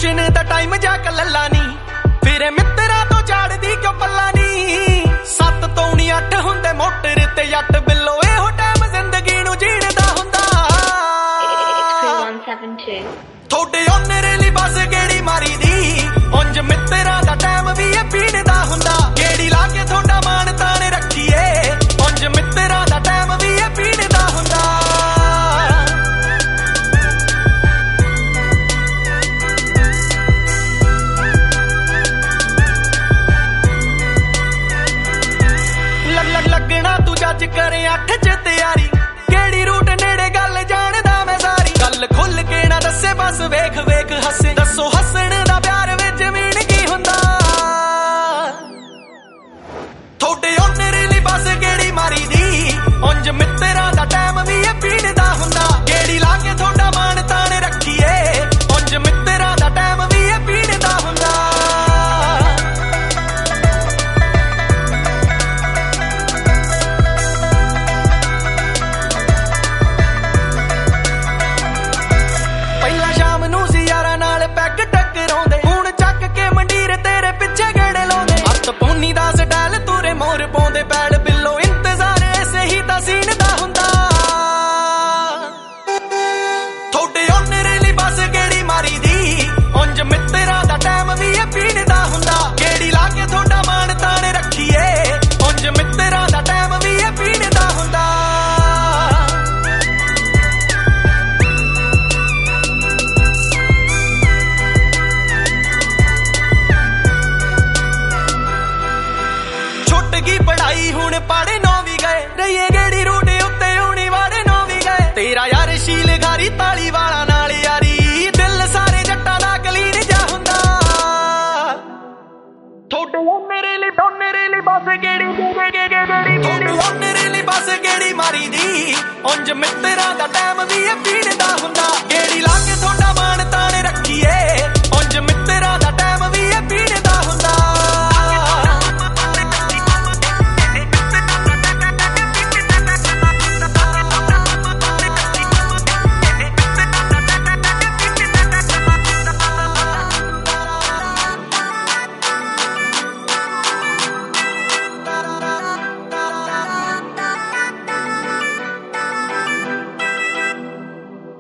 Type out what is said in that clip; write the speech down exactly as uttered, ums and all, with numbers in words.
tuition ਦਾ time ਜਾ ਕੇ ਲੱਲਾ ਨੀ ਫਿਰੇ ਮਿੱਤਰਾਂ ਤੋਂ ਝਾੜਦੀ ਕਿਉਂ ਪੱਲਾ ਨੀ ਸੱਤ ਤੋਂ ਨੀ ਅੱਠ ਹੁੰਦੇ ਮੋਟਰ ਤੇ ਜੱਟ ਬਿੱਲੋ ਇਹੋ ਟਾਈਮ ਜ਼ਿੰਦਗੀ ਨੂੰ ਜੀਣਦਾ ਹੁੰਦਾ ਥੋੜੇ ਓਨਰ ਲਈ ਬਸ ਗੇੜੀ ਮਾਰੀ ਦੀ ਉਂਝ ਮਿੱਤਰਾਂ ਦਾ ਟਾਈਮ ਵੀ ਇਹ ਪੀਣਦਾ ਹੁੰਦਾ ਗੇੜੀ ਲਾ ਕੇ ਥੋੜਾ ਮਾਣ ਤਾਣੇ ਰੱਖੀਏ ਉਂਝ ਮਿੱਤਰਾਂ ਦਾ ਟਾਈਮ ਵੀ ਇਹ ਪੀਣਦਾ ਹੁੰਦਾ ਲੱਗਣਾ ਤੂੰ ਜੱਜ ਕਰੇ ਅੱਠ ਚ ਤਿਆਰੀ ਕਿਹੜੀ ਰੂਟ ਨੇੜੇ ਗੱਲ ਜਾਣਦਾ ਮੈਂ ਸਾਰੀ ਗੱਲ ਖੁੱਲ ਕੇ ਨਾ ਦੱਸੇ ਬਸ ਵੇਖ ਵੇਖ ਹੱਸੇ ਦੱਸੋ ਹੱਸਣ ਦਾ ਪਿਆਰ ਵਿੱਚ ਜ਼ਮੀਨ ਕੀ ਹੁੰਦਾ ਥੋੜੇ ਓਨਰ ਲਈ ਬਸ ਗੇੜੀ ਮਾਰੀ ਦੀ ਉਂਝ ਮਿੱਤਰਾਂ ਦਾ ਟਾਈਮ ਵੀ ਇਹ ਪੀਣਦਾ ਹੁੰਦਾ ਗੇੜੀ ਲਾ ਕੇ ਥੋੜਾ ਮਾਣ ਤਾਣੇ ਰੱਖੀਏ ਉਂਝ ਮਿੱਤਰਾਂ ਦਾ ਟਾਈਮ ਵੀ ਇਹ ਪੀਣਦਾ ਹੁੰਦਾ ਪੈਗ ਟਕਰਾਉਂਦੇ ਹੁਣ ਚੱਕ ਕੇ ਮੰਡੀਰ ਤੇਰੇ ਪਿੱਛੇ ਗੇੜੇ ਲਾਉਂਦੇ ਹੱਥ ਪੌਨੀ ਦਾ ਸਟਾਈਲ ਤੂਰੇ ਮੋਰ ਪਾਉਂਦੇ ਪੈਲ ਬਿੱਲੋ ਇੰਤਜ਼ਾਰ ਐਸੇ ਹੀ ਤਾਂ ਸੀਨ ਦਾ ਹੁੰਦਾ ਥੋੜੇ ਓਨਰ ਲਈ ਬਸ ਗੇੜੀ ਮਾਰੀ ਦੀ ਉਂਝ ਮਿੱਤਰਾਂ ਦਾ ਟਾਈਮ ਵੀ ਇਹ ਪੀਣਦਾ ਹੁੰਦਾ ਗੇੜੀ ਲਾ ਕੇ ਥੋੜਾ ਮਾਣ ਤਾਣੇ ਰੱਖੀਏ ਉਂਝ ਮਿੱਤਰਾਂ ਦਾ ਟਾਈਮ ਵੀ ਇਹ ਪੀਣਦਾ ਹੁੰਦਾ ਕੀ ਪੜਾਈ ਹੁਣ ਪੜੇ ਨੌ ਵੀ ਗਏ ਰਹੀਏ ਗੇੜੀ ਰੂਟ ਉੱਤੇ ਆਉਣੀ ਵਾਲੇ ਨੌ ਵੀ ਗਏ ਤੇਰਾ ਯਾਰ ਸ਼ੀਲ ਘਾਰੀ ਤਾਲੀ ਵਾਲਾ ਨਾਲ ਯਾਰੀ ਦਿਲ ਸਾਰੇ ਜੱਟਾਂ ਦਾ ਕਲੀਨ ਜਾ ਹੁੰਦਾ ਥੋੜੇ ਓਨਰ ਲਈ ਓਨਰ ਲਈ ਬਸ ਗੇੜੀ ਥੋੜੇ ਓਨਰ ਲਈ ਬਸ ਗੇੜੀ ਮਾਰੀ ਦੀ ਉਂਝ ਮਿੱਤਰਾਂ ਦਾ ਟਾਈਮ ਵੀ ਇਹ ਪੀਣਦਾ ਹੁੰਦਾ ਗੇੜੀ ਲਾ ਕੇ ਥੋੜਾ